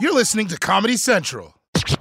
You're listening to Comedy Central.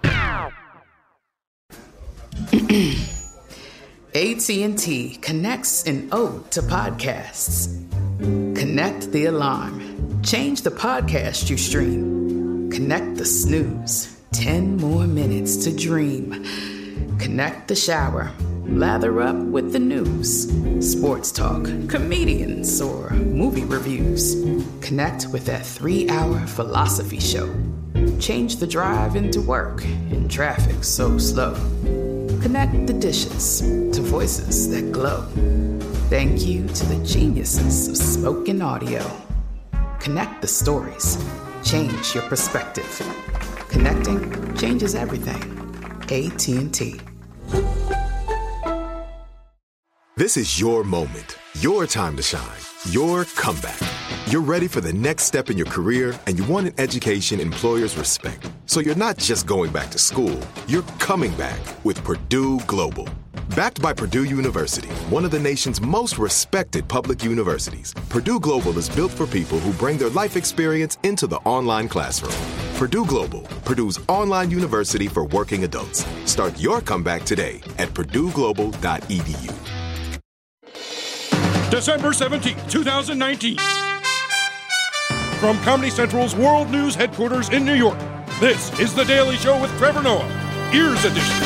AT&T connects an ode to podcasts. Connect the alarm. Change the podcast you stream. Connect the snooze. 10 more minutes to dream. Connect the shower. Lather up with the news. Sports talk, comedians, or movie reviews. Connect with that 3-hour philosophy show. Change the drive into work in traffic so slow. Connect the dishes to voices that glow. Thank you to the geniuses of spoken audio. Connect the stories. Change your perspective. Connecting changes everything. AT&T. This is your moment, your time to shine, your comeback. You're ready for the next step in your career, and you want an education employers respect. So you're not just going back to school, you're coming back with Purdue Global. Backed by Purdue University, one of the nation's most respected public universities, Purdue Global is built for people who bring their life experience into the online classroom. Purdue Global, Purdue's online university for working adults. Start your comeback today at purdueglobal.edu. December 17, 2019. From Comedy Central's World News headquarters in New York, this is The Daily Show with Trevor Noah, Ears Edition.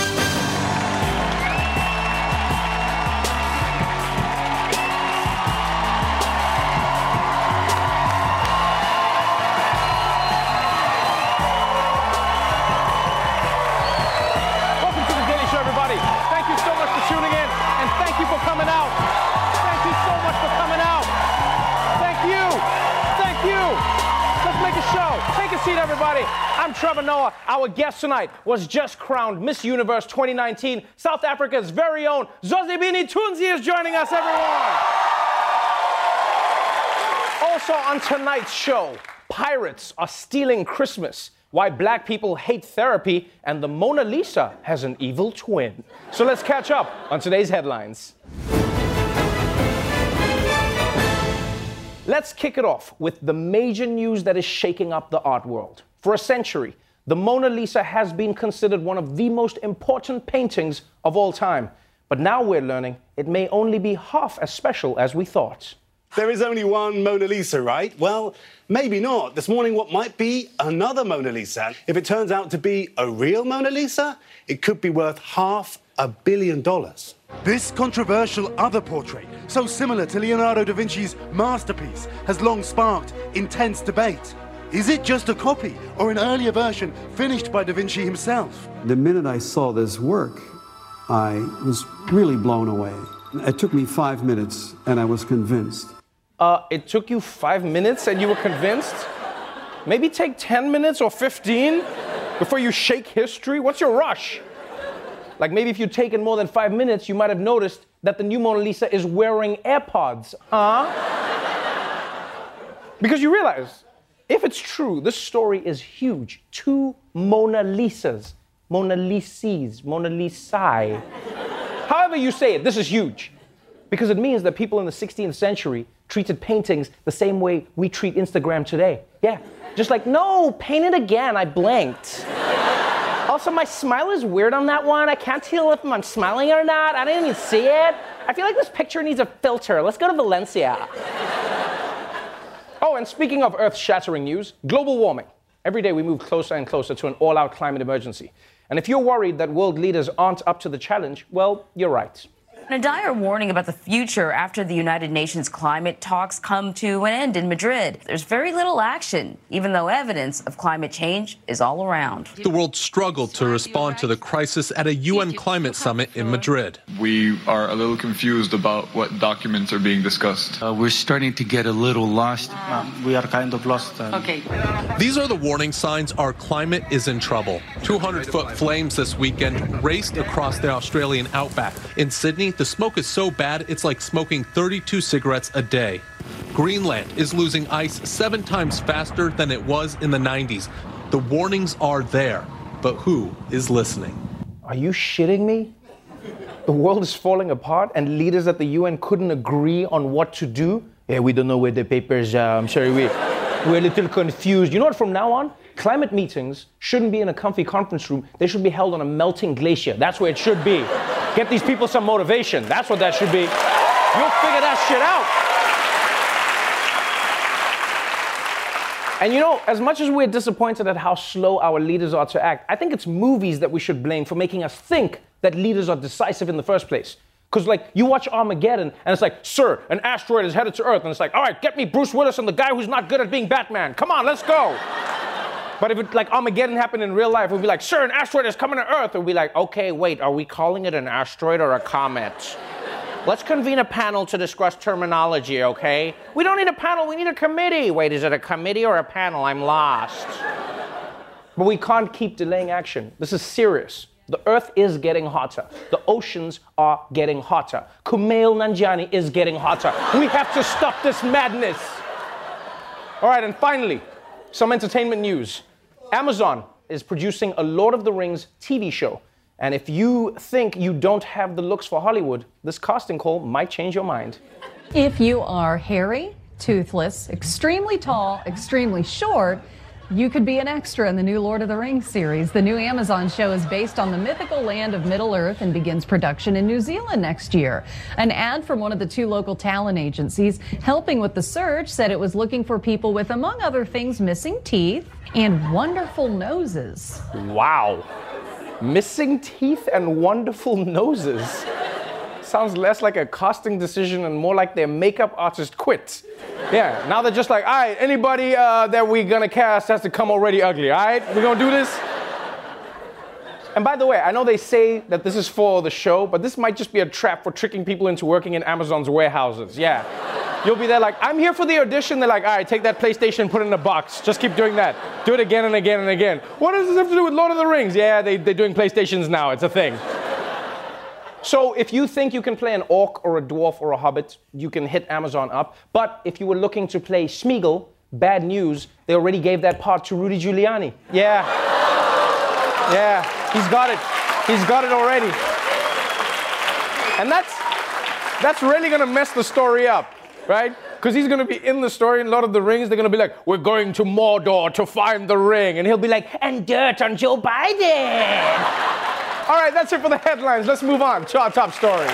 Welcome to The Daily Show, everybody. Thank you so much for tuning in, and thank you for coming out. Thank you so much for coming out. Thank you. Thank you. Let's make a show. Take a seat, everybody. I'm Trevor Noah. Our guest tonight was just crowned Miss Universe 2019. South Africa's very own Zozibini Tunzi is joining us, everyone. Also on tonight's show, pirates are stealing Christmas, why black people hate therapy, and the Mona Lisa has an evil twin. So let's catch up on today's headlines. Let's kick it off with the major news that is shaking up the art world. For a century, the Mona Lisa has been considered one of the most important paintings of all time. But now we're learning it may only be half as special as we thought. There is only one Mona Lisa, right? Well, maybe not. This morning, what might be another Mona Lisa? If it turns out to be a real Mona Lisa, it could be worth $500 million. This controversial other portrait, so similar to Leonardo da Vinci's masterpiece, has long sparked intense debate. Is it just a copy or an earlier version finished by da Vinci himself? The minute I saw this work, I was really blown away. It took me 5 minutes and I was convinced. It took you 5 minutes and you were convinced? Maybe take 10 minutes or 15 before you shake history? What's your rush? Like maybe if you'd taken more than 5 minutes, you might have noticed that the new Mona Lisa is wearing AirPods, huh? Because you realize, if it's true, this story is huge. 2 Mona Lisas, Mona Lises, Mona Lisae. However you say it, this is huge. Because it means that people in the 16th century treated paintings the same way we treat Instagram today. Yeah, just like, no, paint it again, I blinked. Also, my smile is weird on that one. I can't tell if I'm smiling or not. I didn't even see it. I feel like this picture needs a filter. Let's go to Valencia. Oh, and speaking of earth-shattering news, global warming. Every day we move closer and closer to an all-out climate emergency. And if you're worried that world leaders aren't up to the challenge, well, you're right. A dire warning about the future after the United Nations climate talks come to an end in Madrid. There's very little action, even though evidence of climate change is all around. The world struggled to respond to the crisis at a UN climate summit in Madrid. We are a little confused about what documents are being discussed. We're starting to get a little lost. We are kind of lost. Okay. These are the warning signs our climate is in trouble. 200-foot flames this weekend raced across the Australian outback. In Sydney, the smoke is so bad, it's like smoking 32 cigarettes a day. Greenland is losing ice 7 times faster than it was in the 90s. The warnings are there, but who is listening? Are you shitting me? The world is falling apart and leaders at the UN couldn't agree on what to do? Yeah, we don't know where the papers are. I'm sorry, We're a little confused. You know what, from now on, climate meetings shouldn't be in a comfy conference room. They should be held on a melting glacier. That's where it should be. Get these people some motivation. That's what that should be. You'll figure that shit out. And you know, as much as we're disappointed at how slow our leaders are to act, I think it's movies that we should blame for making us think that leaders are decisive in the first place. Because, like, you watch Armageddon, and it's like, sir, an asteroid is headed to Earth. And it's like, all right, get me Bruce Willis and the guy who's not good at being Batman. Come on, let's go. But if it, like, Armageddon happened in real life, it would be like, sir, an asteroid is coming to Earth. It would be like, okay, wait, are we calling it an asteroid or a comet? Let's convene a panel to discuss terminology, okay? We don't need a panel, we need a committee. Wait, is it a committee or a panel? I'm lost. But we can't keep delaying action. This is serious. The Earth is getting hotter. The oceans are getting hotter. Kumail Nanjiani is getting hotter. We have to stop this madness. All right, and finally, some entertainment news. Amazon is producing a Lord of the Rings TV show. And if you think you don't have the looks for Hollywood, this casting call might change your mind. If you are hairy, toothless, extremely tall, extremely short, you could be an extra in the new Lord of the Rings series. The new Amazon show is based on the mythical land of Middle-earth and begins production in New Zealand next year. An ad from one of the 2 local talent agencies helping with the search said it was looking for people with, among other things, missing teeth and wonderful noses. Wow. Missing teeth and wonderful noses. Sounds less like a casting decision and more like their makeup artist quit. Yeah, now they're just like, all right, anybody that we're gonna cast has to come already ugly, all right? We're gonna do this? And by the way, I know they say that this is for the show, but this might just be a trap for tricking people into working in Amazon's warehouses. Yeah. You'll be there like, I'm here for the audition. They're like, all right, take that PlayStation, put it in a box. Just keep doing that. Do it again and again and again. What does this have to do with Lord of the Rings? Yeah, they're doing PlayStations now. It's a thing. So if you think you can play an orc or a dwarf or a hobbit, you can hit Amazon up. But if you were looking to play Smeagol, bad news, they already gave that part to Rudy Giuliani. Yeah. Yeah, he's got it. He's got it already. And that's really gonna mess the story up. Right? Because he's going to be in the story in Lord of the Rings. They're going to be like, we're going to Mordor to find the ring. And he'll be like, and dirt on Joe Biden. All right, that's it for the headlines. Let's move on to our top story.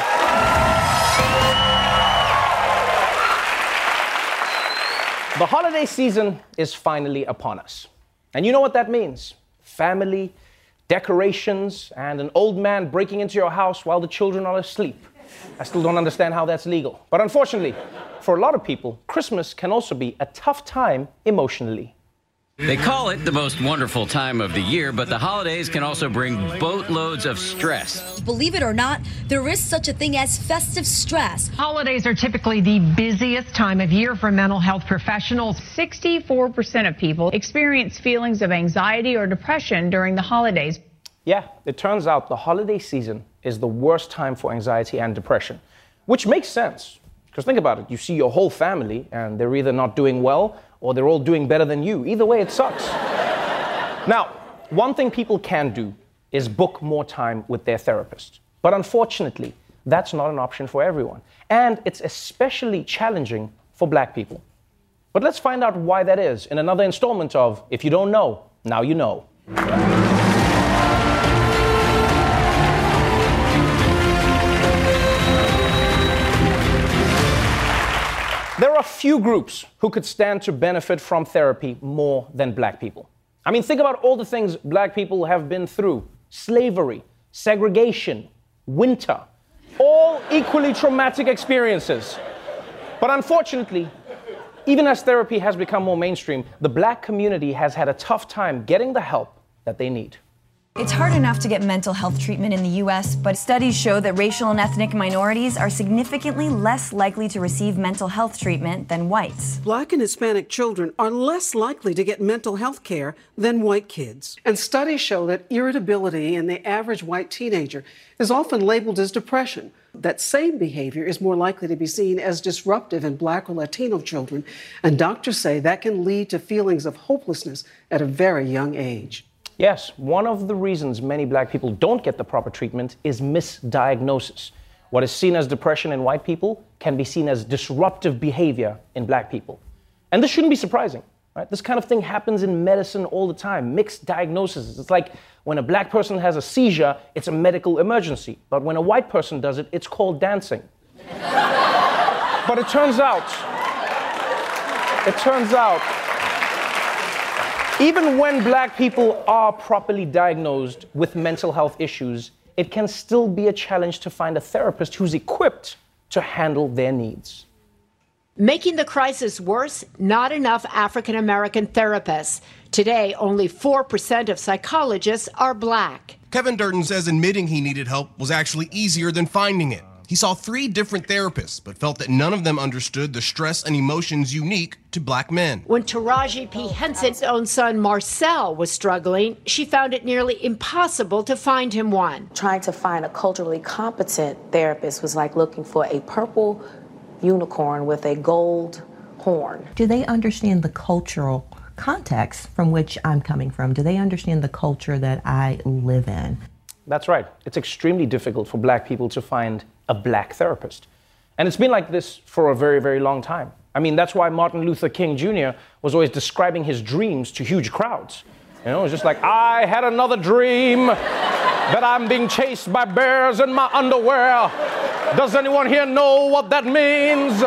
The holiday season is finally upon us. And you know what that means? Family, decorations, and an old man breaking into your house while the children are asleep. I still don't understand how that's legal. But unfortunately, for a lot of people, Christmas can also be a tough time emotionally. They call it the most wonderful time of the year, but the holidays can also bring boatloads of stress. Believe it or not, there is such a thing as festive stress. Holidays are typically the busiest time of year for mental health professionals. 64% of people experience feelings of anxiety or depression during the holidays. Yeah, it turns out the holiday season is the worst time for anxiety and depression, which makes sense. Because think about it, you see your whole family and they're either not doing well or they're all doing better than you. Either way, it sucks. Now, one thing people can do is book more time with their therapist. But unfortunately, that's not an option for everyone. And it's especially challenging for Black people. But let's find out why that is in another installment of If You Don't Know, Now You Know. There are a few groups who could stand to benefit from therapy more than Black people. I mean, think about all the things Black people have been through. Slavery, segregation, winter, all equally traumatic experiences. But unfortunately, even as therapy has become more mainstream, the Black community has had a tough time getting the help that they need. It's hard enough to get mental health treatment in the U.S., but studies show that racial and ethnic minorities are significantly less likely to receive mental health treatment than whites. Black and Hispanic children are less likely to get mental health care than white kids. And studies show that irritability in the average white teenager is often labeled as depression. That same behavior is more likely to be seen as disruptive in Black or Latino children, and doctors say that can lead to feelings of hopelessness at a very young age. Yes, one of the reasons many Black people don't get the proper treatment is misdiagnosis. What is seen as depression in white people can be seen as disruptive behavior in Black people. And this shouldn't be surprising. Right? This kind of thing happens in medicine all the time, mixed diagnoses. It's like when a black person has a seizure, it's a medical emergency. But when a white person does it, it's called dancing. But it turns out, even when black people are properly diagnosed with mental health issues, it can still be a challenge to find a therapist who's equipped to handle their needs. Making the crisis worse, not enough African American therapists. Today, only 4% of psychologists are black. Kevin Durden says admitting he needed help was actually easier than finding it. He saw 3 different therapists, but felt that none of them understood the stress and emotions unique to black men. When Taraji P. Henson's own son, Marcel, was struggling, she found it nearly impossible to find him one. Trying to find a culturally competent therapist was like looking for a purple unicorn with a gold horn. Do they understand the cultural context from which I'm coming from? Do they understand the culture that I live in? That's right. It's extremely difficult for black people to find a black therapist. And it's been like this for a very, very long time. I mean, that's why Martin Luther King Jr. was always describing his dreams to huge crowds. You know, it's just like, I had another dream that I'm being chased by bears in my underwear. Does anyone here know what that means?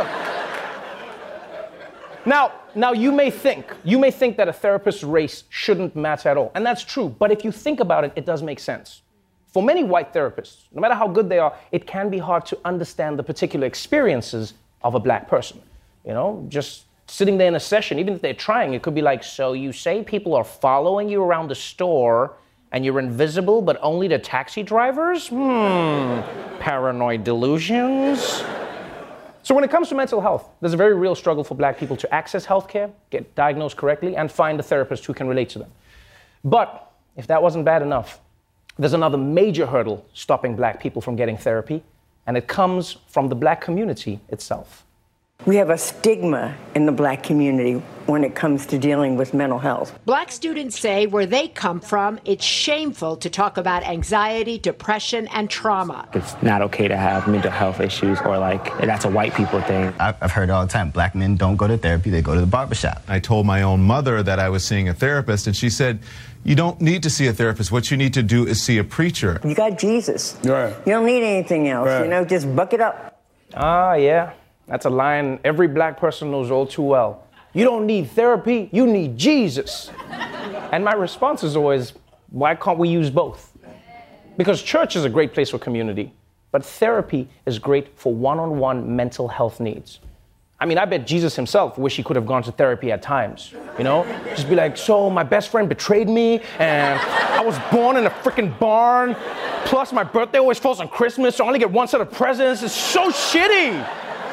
Now you may think that a therapist's race shouldn't matter at all. And that's true. But if you think about it, it does make sense. For many white therapists, no matter how good they are, it can be hard to understand the particular experiences of a black person. You know, just sitting there in a session, even if they're trying, it could be like, so you say people are following you around the store and you're invisible, but only to taxi drivers? Paranoid delusions. So when it comes to mental health, there's a very real struggle for black people to access healthcare, get diagnosed correctly, and find a therapist who can relate to them. But if that wasn't bad enough, there's another major hurdle stopping black people from getting therapy, and it comes from the black community itself. We have a stigma in the black community when it comes to dealing with mental health. Black students say where they come from, it's shameful to talk about anxiety, depression, and trauma. It's not okay to have mental health issues, or like that's a white people thing. I've heard all the time, black men don't go to therapy, they go to the barbershop. I told my own mother that I was seeing a therapist, and she said, you don't need to see a therapist. What you need to do is see a preacher. You got Jesus. Right. You don't need anything else, right. You know, just buck it up. Ah, yeah. That's a line every black person knows all too well. You don't need therapy, you need Jesus. And my response is always, why can't we use both? Because church is a great place for community, but therapy is great for one-on-one mental health needs. I mean, I bet Jesus himself wished he could have gone to therapy at times, you know? Just be like, so my best friend betrayed me, and I was born in a freaking barn, plus my birthday always falls on Christmas, so I only get one set of presents. It's so shitty.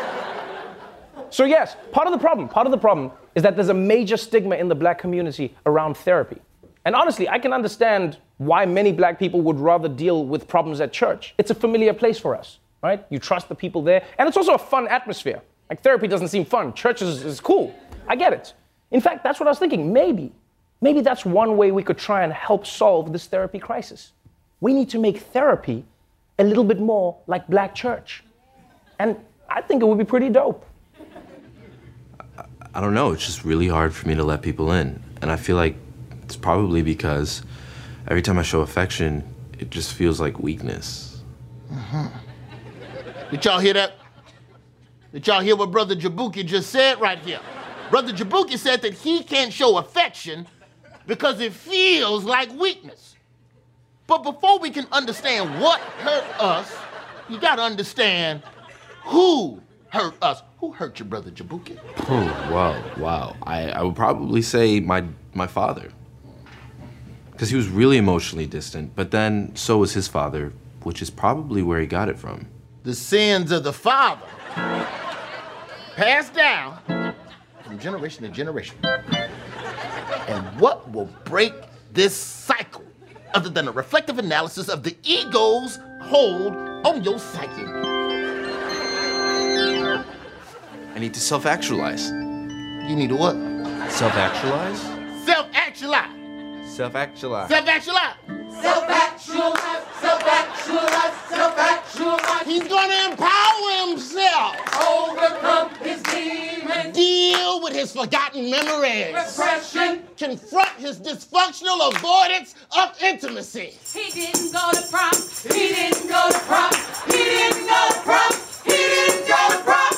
So yes, part of the problem is that there's a major stigma in the black community around therapy. And honestly, I can understand why many black people would rather deal with problems at church. It's a familiar place for us, right? You trust the people there, and it's also a fun atmosphere. Like, therapy doesn't seem fun. Church is cool. I get it. In fact, that's what I was thinking. Maybe that's one way we could try and help solve this therapy crisis. We need to make therapy a little bit more like black church. And I think it would be pretty dope. I don't know, it's just really hard for me to let people in. And I feel like it's probably because every time I show affection, it just feels like weakness. Did y'all hear that? Did y'all hear what Brother Jabuki just said right here? Brother Jabuki said that he can't show affection because it feels like weakness. But before we can understand what hurt us, you gotta understand who hurt us. Who hurt you, Brother Jabuki? Oh, wow. I would probably say my father. Because he was really emotionally distant, but then so was his father, which is probably where he got it from. The sins of the father passed down from generation to generation. And what will break this cycle other than a reflective analysis of the ego's hold on your psyche? I need to self-actualize. You need to what? Self-actualize? Self-actualize. Self-actualize. Self-actualize. Self-actualize. Self-actualize. He's gonna empower himself. Overcome his demons. Deal with his forgotten memories. Repression. Confront his dysfunctional avoidance of intimacy. He didn't go to prom. He didn't go to prom. He didn't go to prom. He didn't go to prom.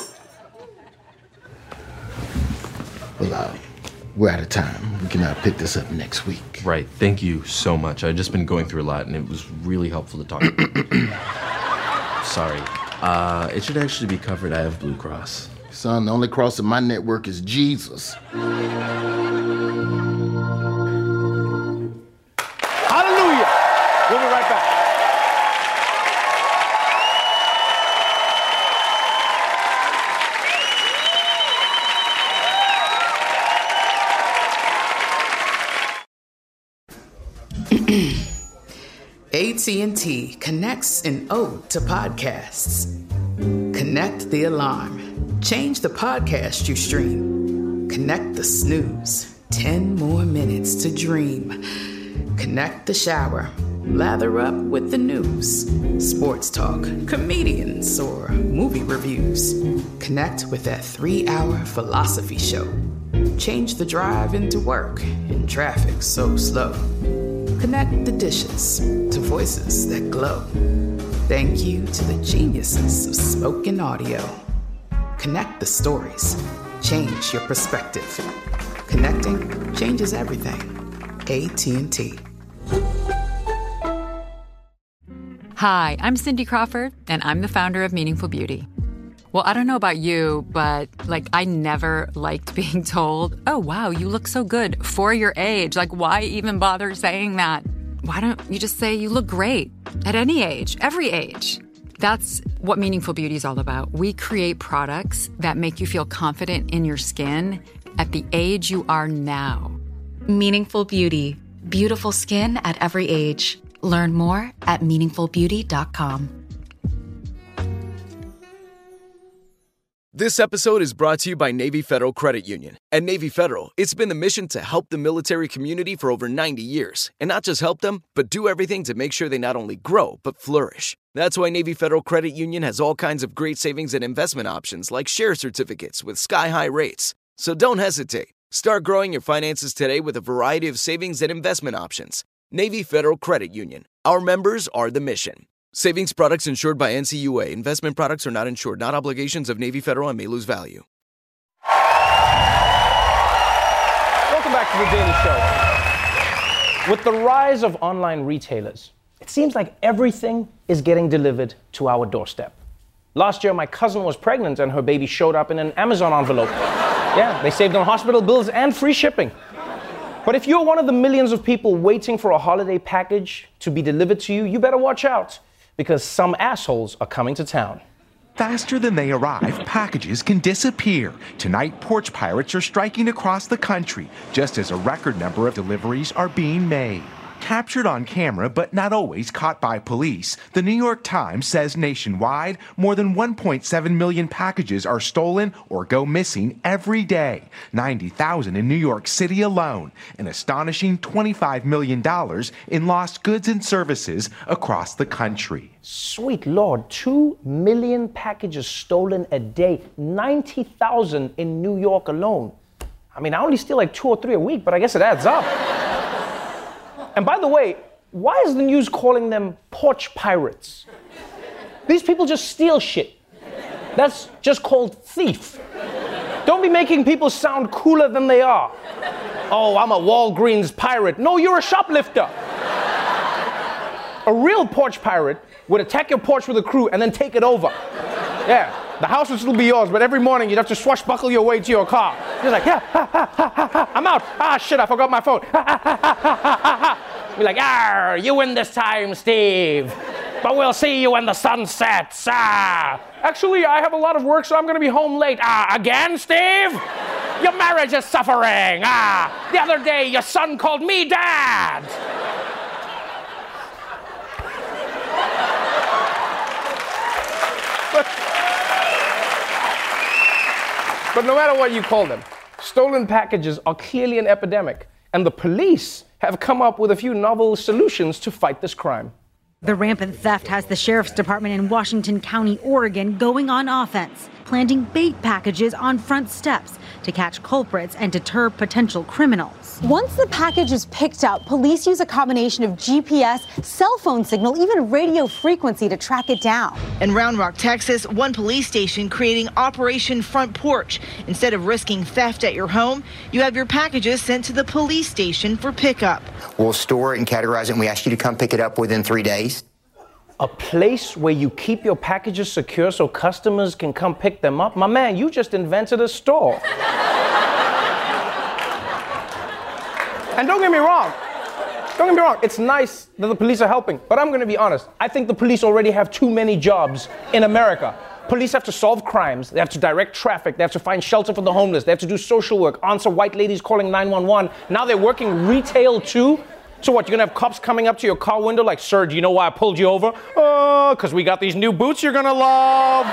Well, we're out of time. We can pick this up next week. Right. Thank you so much. I've just been going through a lot, and it was really helpful to talk. Sorry. It should actually be covered. I have Blue Cross. Son, the only cross in my network is Jesus. Hallelujah. We'll be right back. AT&T connects an ode to podcasts. Connect the alarm. Change the podcast you stream. Connect the snooze. 10 more minutes to dream. Connect the shower. Lather up with the news. Sports talk, comedians, or movie reviews. Connect with that 3-hour philosophy show. Change the drive into work in traffic so slow. Connect the dishes to voices that glow. Thank you to the geniuses of spoken audio. Connect the stories. Change your perspective. Connecting changes everything. AT&T. Hi, I'm Cindy Crawford, and I'm the founder of Meaningful Beauty. Well, I don't know about you, but I never liked being told, oh, wow, you look so good for your age. Why even bother saying that? Why don't you just say you look great at any age, every age? That's what Meaningful Beauty is all about. We create products that make you feel confident in your skin at the age you are now. Meaningful Beauty. Beautiful skin at every age. Learn more at meaningfulbeauty.com. This episode is brought to you by Navy Federal Credit Union. At Navy Federal, it's been the mission to help the military community for over 90 years. And not just help them, but do everything to make sure they not only grow, but flourish. That's why Navy Federal Credit Union has all kinds of great savings and investment options like share certificates with sky-high rates. So don't hesitate. Start growing your finances today with a variety of savings and investment options. Navy Federal Credit Union. Our members are the mission. Savings products insured by NCUA. Investment products are not insured, not obligations of Navy Federal and may lose value. Welcome back to The Daily Show. With the rise of online retailers, it seems like everything is getting delivered to our doorstep. Last year, my cousin was pregnant and her baby showed up in an Amazon envelope. Yeah, they saved on hospital bills and free shipping. But if you're one of the millions of people waiting for a holiday package to be delivered to you, you better watch out, because some assholes are coming to town. Faster than they arrive, packages can disappear. Tonight, porch pirates are striking across the country, just as a record number of deliveries are being made. Captured on camera, but not always caught by police, the New York Times says nationwide, more than 1.7 million packages are stolen or go missing every day. 90,000 in New York City alone. An astonishing $25 million in lost goods and services across the country. Sweet Lord, 2 million packages stolen a day, 90,000 in New York alone. I mean, I only steal like 2 or 3 a week, but I guess it adds up. And by the way, why is the news calling them porch pirates? These people just steal shit. That's just called thief. Don't be making people sound cooler than they are. Oh, I'm a Walgreens pirate. No, you're a shoplifter. A real porch pirate would attack your porch with a crew and then take it over. Yeah, the house would still be yours, but every morning you'd have to swashbuckle your way to your car. You're like, yeah, ha, ha, ha, ha, ha. I'm out. Ah, shit, I forgot my phone. Ha, ha, ha, ha, ha, ha, ha. Be like, ah, you win this time, Steve. But we'll see you when the sun sets. Ah. Actually, I have a lot of work, so I'm going to be home late. Ah, again, Steve? Your marriage is suffering. Ah, the other day your son called me Dad. But no matter what you call them, stolen packages are clearly an epidemic, and the police have come up with a few novel solutions to fight this crime. The rampant theft has the sheriff's department in Washington County, Oregon, going on offense, planting bait packages on front steps to catch culprits and deter potential criminals. Once the package is picked up, police use a combination of GPS, cell phone signal, even radio frequency to track it down. In Round Rock, Texas, one police station creating Operation Front Porch. Instead of risking theft at your home, you have your packages sent to the police station for pickup. We'll store it and categorize it, and we ask you to come pick it up within 3 days. A place where you keep your packages secure so customers can come pick them up? My man, you just invented a store. And don't get me wrong, it's nice that the police are helping, but I'm gonna be honest, I think the police already have too many jobs in America. Police have to solve crimes, they have to direct traffic, they have to find shelter for the homeless, they have to do social work, answer white ladies calling 911. Now they're working retail too? So what, you're gonna have cops coming up to your car window like, sir, do you know why I pulled you over? Oh, because we got these new boots you're gonna love.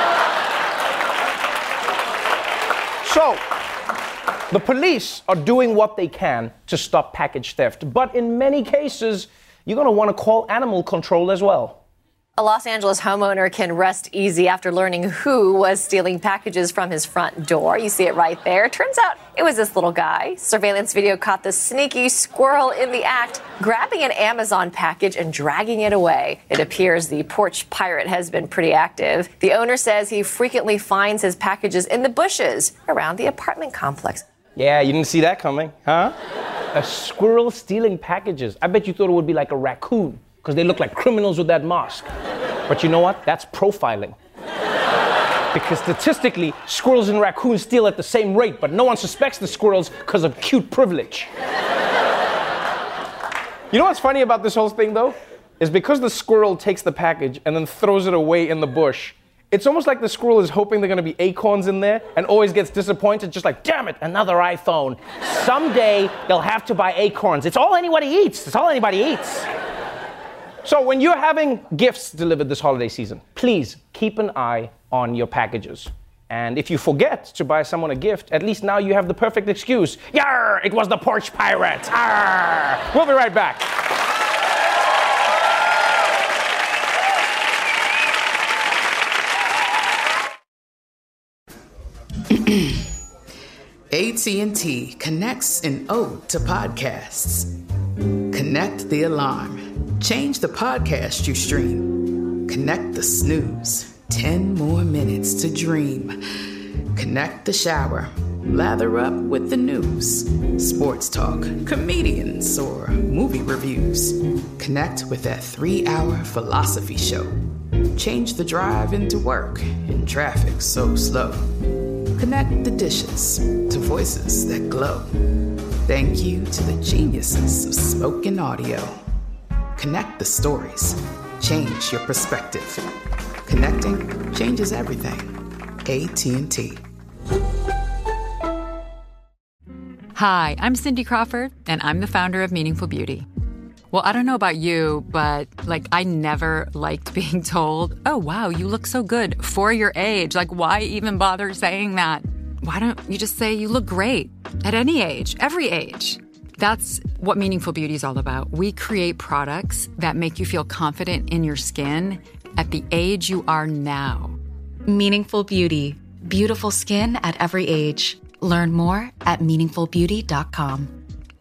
So, the police are doing what they can to stop package theft, but in many cases, you're gonna wanna call animal control as well. A Los Angeles homeowner can rest easy after learning who was stealing packages from his front door. You see it right there. Turns out it was this little guy. Surveillance video caught the sneaky squirrel in the act, grabbing an Amazon package and dragging it away. It appears the porch pirate has been pretty active. The owner says he frequently finds his packages in the bushes around the apartment complex. Yeah, you didn't see that coming, huh? A squirrel stealing packages. I bet you thought it would be like a raccoon, because they look like criminals with that mask. But you know what? That's profiling. Because statistically, squirrels and raccoons steal at the same rate, but no one suspects the squirrels because of cute privilege. You know what's funny about this whole thing, though? Is because the squirrel takes the package and then throws it away in the bush, it's almost like the squirrel is hoping there are going to be acorns in there and always gets disappointed, just like, damn it, another iPhone. Someday, they'll have to buy acorns. It's all anybody eats. It's all anybody eats. So when you're having gifts delivered this holiday season, please keep an eye on your packages. And if you forget to buy someone a gift, at least now you have the perfect excuse. Yarr, it was the porch pirate. Arr. We'll be right back. AT&T connects an ode to podcasts. Connect the alarm. Change the podcast you stream. Connect the snooze. 10 more minutes to dream. Connect the shower. Lather up with the news. Sports talk, comedians, or movie reviews. Connect with that 3-hour philosophy show. Change the drive into work in traffic so slow. Connect the dishes to voices that glow. Thank you to the geniuses of spoken audio. Connect the stories. Change your perspective. Connecting changes everything. AT&T. Hi, I'm Cindy Crawford, and I'm the founder of Meaningful Beauty. Well, I don't know about you, but I never liked being told, oh, wow, you look so good for your age. Why even bother saying that? Why don't you just say you look great at any age, every age? That's what Meaningful Beauty is all about. We create products that make you feel confident in your skin at the age you are now. Meaningful Beauty. Beautiful skin at every age. Learn more at meaningfulbeauty.com.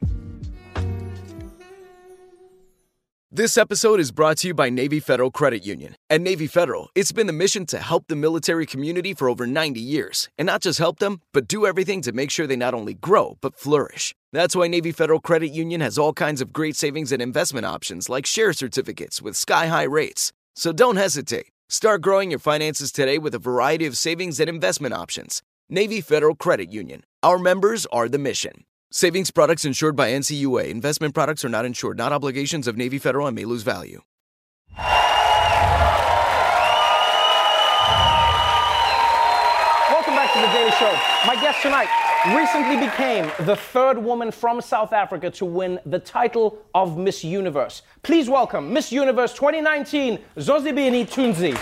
This episode is brought to you by Navy Federal Credit Union. At Navy Federal, it's been the mission to help the military community for over 90 years. And not just help them, but do everything to make sure they not only grow, but flourish. That's why Navy Federal Credit Union has all kinds of great savings and investment options like share certificates with sky-high rates. So don't hesitate. Start growing your finances today with a variety of savings and investment options. Navy Federal Credit Union. Our members are the mission. Savings products insured by NCUA. Investment products are not insured, not obligations of Navy Federal and may lose value. Welcome back to The Daily Show. My guest tonight recently became the third woman from South Africa to win the title of Miss Universe. Please welcome Miss Universe 2019, Zozibini Tunzi.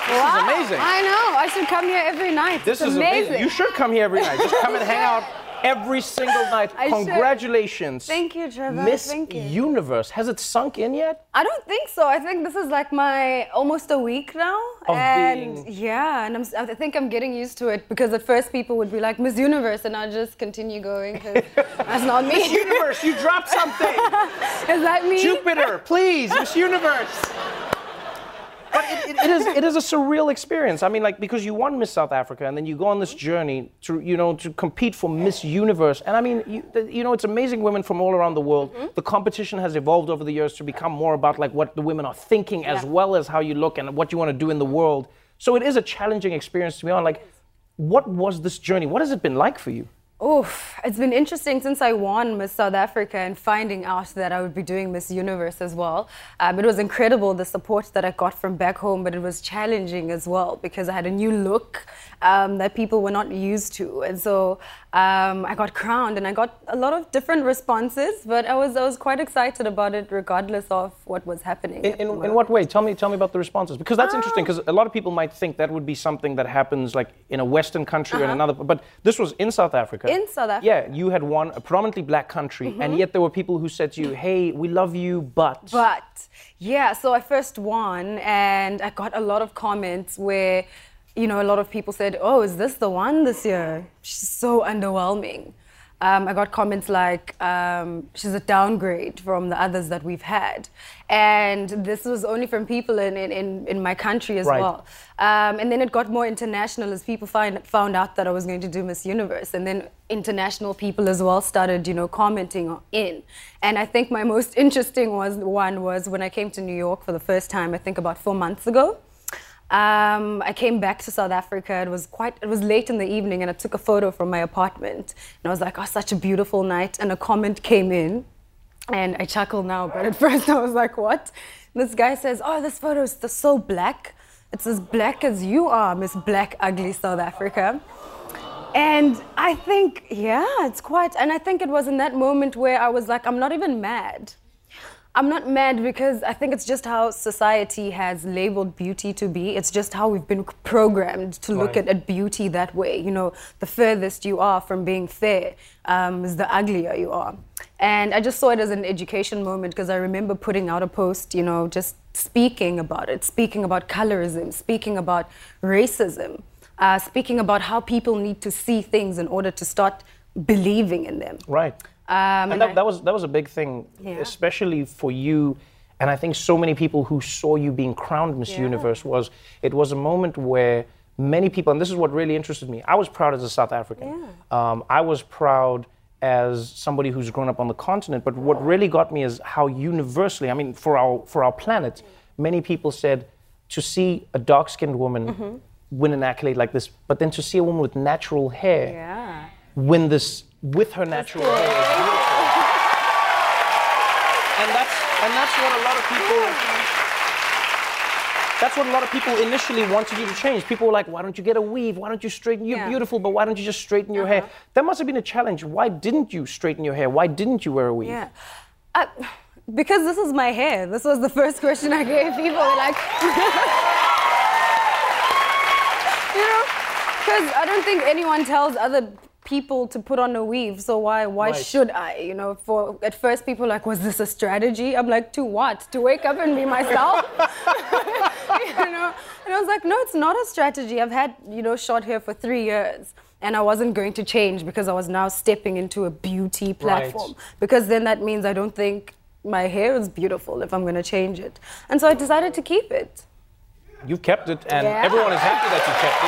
This is amazing. I know. I should come here every night. This it's is amazing. You should come here every night. Just come and hang out every single night. I should. Congratulations. Thank you, Trevor. Miss Thank you. Universe. Has it sunk in yet? I don't think so. I think this is like my almost a week now. Of and being- yeah, and I think I'm getting used to it because at first people would be like Miss Universe and I just continue going because that's not me. Miss Universe, you dropped something. Is that me? Jupiter, please, Miss Universe. But it is a surreal experience. I mean, like, because you won Miss South Africa and then you go on this journey to compete for Miss Universe. And I mean, it's amazing women from all around the world. Mm-hmm. The competition has evolved over the years to become more about like what the women are thinking as well as how you look and what you want to do in the world. So it is a challenging experience to be on. Like, what was this journey? What has it been like for you? Oof, it's been interesting since I won Miss South Africa and finding out that I would be doing Miss Universe as well. It was incredible, the support that I got from back home, but it was challenging as well because I had a new look that people were not used to. And so I got crowned and I got a lot of different responses, but I was quite excited about it regardless of what was happening. In what way? Tell me about the responses, because that's interesting, because a lot of people might think that would be something that happens like in a Western country or in another, but this was in South Africa. In South Africa. Yeah, you had won a predominantly black country, and yet there were people who said to you, hey, we love you, but... Yeah, so I first won, and I got a lot of comments where, a lot of people said, oh, is this the one this year? She's so underwhelming. I got comments like, she's a downgrade from the others that we've had. And this was only from people in my country as well. And then it got more international as people found out that I was going to do Miss Universe. And then international people as well started, commenting in. And I think my most interesting one was when I came to New York for the first time, I think about 4 months ago. I came back to South Africa. It was late in the evening and I took a photo from my apartment. And I was like, oh, such a beautiful night. And a comment came in and I chuckle now, but at first I was like, what? This guy says, oh, this photo is so black. It's as black as you are, Miss Black Ugly South Africa. And I think, it's quite, and I think it was in that moment where I was like, I'm not even mad. I'm not mad because I think it's just how society has labeled beauty to be. It's just how we've been programmed to look at beauty that way. The furthest you are from being fair is the uglier you are. And I just saw it as an education moment because I remember putting out a post, just speaking about it, speaking about colorism, speaking about racism, speaking about how people need to see things in order to start believing in them. Right. And that was a big thing, especially for you, and I think so many people who saw you being crowned Miss Universe. It was a moment where many people, and this is what really interested me. I was proud as a South African. I was proud as somebody who's grown up on the continent. But what really got me is how universally, I mean, for our planet, many people said to see a dark-skinned woman win an accolade like this, but then to see a woman with natural hair win this with her natural hair is beautiful. And that's what a lot of people. That's what a lot of people initially wanted you to change. People were like, why don't you get a weave? Why don't you straighten? You're beautiful, but why don't you just straighten your hair? That must have been a challenge. Why didn't you straighten your hair? Why didn't you wear a weave? Because this is my hair. This was the first question I gave people. Like, because I don't think anyone tells other people to put on a weave, so why should I? At first people were like, was this a strategy? I'm like, to what? To wake up and be myself? And I was like, no, it's not a strategy. I've had, short hair for 3 years. And I wasn't going to change because I was now stepping into a beauty platform. Because then that means I don't think my hair is beautiful if I'm going to change it. And so I decided to keep it. You've kept it, and everyone is happy that you kept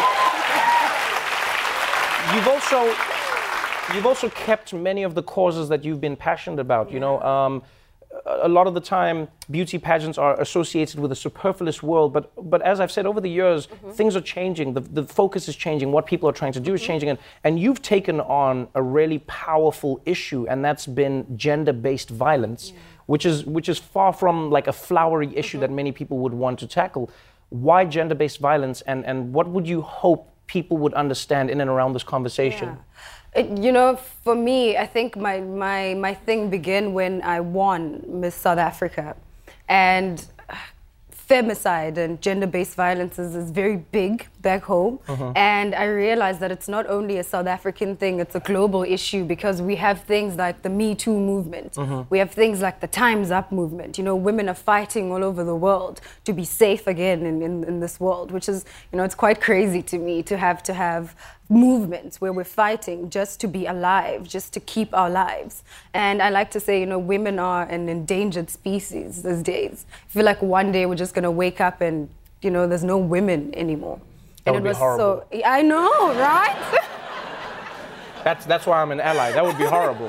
it. You've also kept many of the causes that you've been passionate about. A lot of the time, beauty pageants are associated with a superfluous world, but as I've said over the years, things are changing. The focus is changing. What people are trying to do is changing, and you've taken on a really powerful issue, and that's been gender-based violence, which is far from like a flowery issue that many people would want to tackle. Why gender-based violence, and what would you hope people would understand in and around this conversation? For me, I think my thing began when I won Miss South Africa. And femicide and gender-based violences is very big back home. And I realized that it's not only a South African thing, it's a global issue because we have things like the Me Too movement. We have things like the Time's Up movement. You know, women are fighting all over the world to be safe again in this world, which is, you know, it's quite crazy to me to have movements where we're fighting just to be alive, just to keep our lives. And I like to say, you know, women are an endangered species these days. I feel like one day we're just going to wake up and, you know, there's no women anymore. That And would be horrible. so, I know, right? That's why I'm an ally. That would be horrible.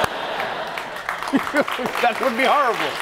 That would be horrible.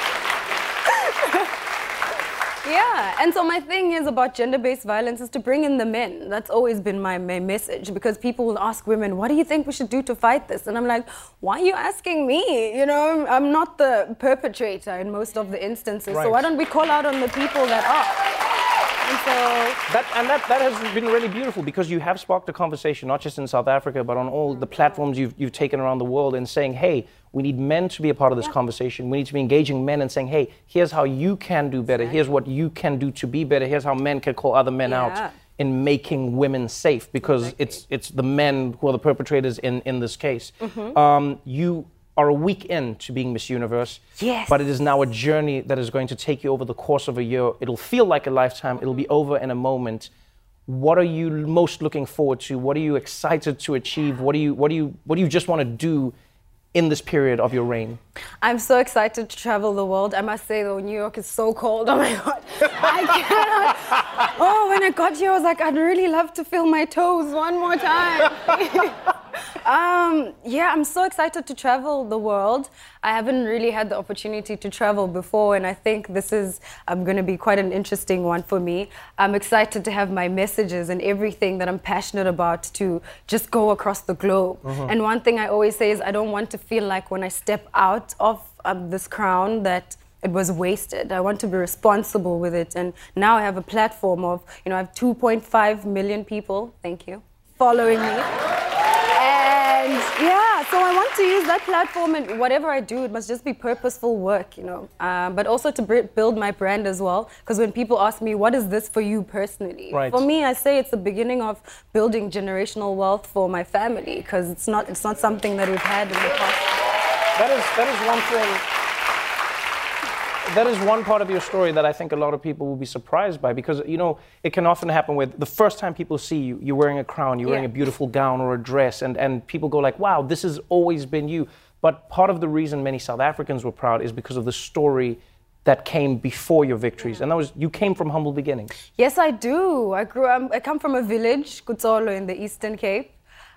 Yeah, and so my thing is about gender-based violence is to bring in the men. That's always been my message, because people will ask women, what do you think we should do to fight this? And I'm like, why are you asking me? You know, I'm not the perpetrator in most of the instances, so why don't we call out on the people that are? And so that has been really beautiful, because you have sparked a conversation, not just in South Africa, but on all the platforms you've taken around the world, and saying, hey, we need men to be a part of this conversation. We need to be engaging men and saying, hey, here's how you can do better. Here's what you can do to be better. Here's how men can call other men out in making women safe, because it's the men who are the perpetrators in this case. You are a week into being Miss Universe, but it is now a journey that is going to take you over the course of a year. It'll feel like a lifetime. It'll be over in a moment. What are you most looking forward to? What are you excited to achieve? What do you just want to do in this period of your reign? I'm so excited to travel the world. I must say, though, New York is so cold. Oh my God, I cannot. Oh, when I got here, I was like, I'd really love to feel my toes one more time. Yeah, I'm so excited to travel the world. I haven't really had the opportunity to travel before, and I think this is going to be quite an interesting one for me. I'm excited to have my messages and everything that I'm passionate about to just go across the globe. And one thing I always say is I don't want to feel like when I step out of this crown that it was wasted. I want to be responsible with it. And now I have a platform of, you know, I have 2.5 million people, thank you, following me. And yeah, so I want to use that platform, and whatever I do, it must just be purposeful work, you know, but also to build my brand as well. Because when people ask me, what is this for you personally? For me, I say it's the beginning of building generational wealth for my family, because it's not something that we've had in the past. That is one thing. That is one part of your story that I think a lot of people will be surprised by, because, you know, it can often happen with the first time people see you, you're wearing a crown, you're wearing a beautiful gown or a dress, and people go like, wow, this has always been you. But part of the reason many South Africans were proud is because of the story that came before your victories. And that was, you came from humble beginnings. Yes, I do. I come from a village, Kutsolo, in the Eastern Cape.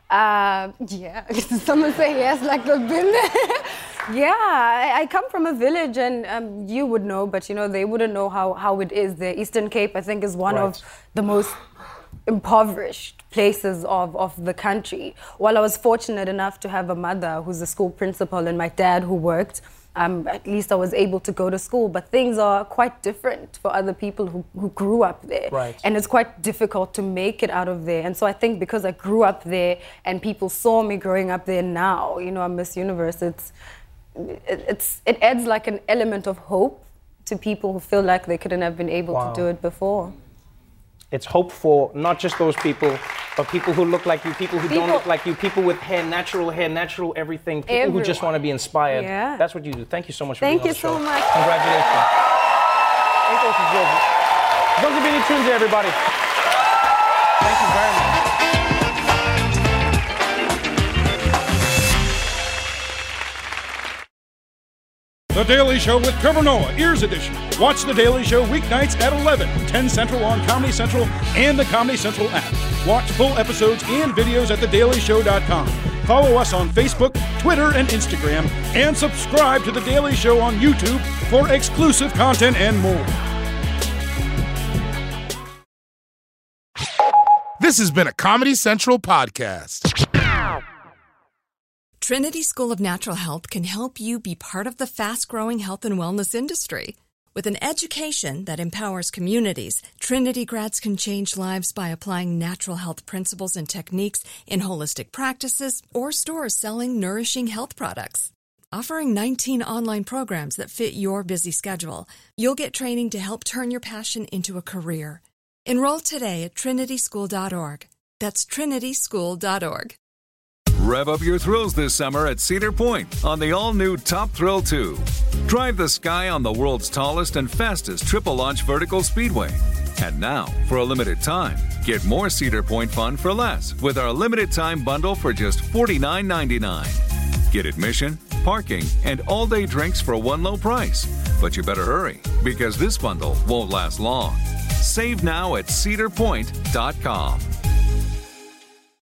Yeah, someone say yes, like they've been there. Yeah, I come from a village, and you would know, but you know, they wouldn't know how it is. The Eastern Cape, I think, is one of the most impoverished places of the country. While I was fortunate enough to have a mother who's a school principal and my dad who worked, at least I was able to go to school, but things are quite different for other people who grew up there. And it's quite difficult to make it out of there. And so I think because I grew up there and people saw me growing up there now, you know, I'm Miss Universe, it adds like an element of hope to people who feel like they couldn't have been able to do it before. It's hope for not just those people, but people who look like you, people who don't look like you, people with hair, natural everything, people who just want to be inspired. That's what you do. Thank you so much for being on the show. Thank you so much. Congratulations. Don't give any tunes here, everybody. Thank you very much. The Daily Show with Trevor Noah, Ears Edition. Watch The Daily Show weeknights at 11, 10 Central on Comedy Central and the Comedy Central app. Watch full episodes and videos at thedailyshow.com. Follow us on Facebook, Twitter, and Instagram, and subscribe to The Daily Show on YouTube for exclusive content and more. This has been a Comedy Central podcast. Trinity School of Natural Health can help you be part of the fast-growing health and wellness industry. With an education that empowers communities, Trinity grads can change lives by applying natural health principles and techniques in holistic practices or stores selling nourishing health products. offering 19 online programs that fit your busy schedule. You'll get training to help turn your passion into a career. Enroll today at trinityschool.org. That's trinityschool.org. Rev up your thrills this summer at Cedar Point on the all-new Top Thrill 2. Drive the sky on the world's tallest and fastest triple-launch vertical speedway. And now, for a limited time, get more Cedar Point fun for less with our limited-time bundle for just $49.99. Get admission, parking, and all-day drinks for one low price. But you better hurry, because this bundle won't last long. Save now at cedarpoint.com.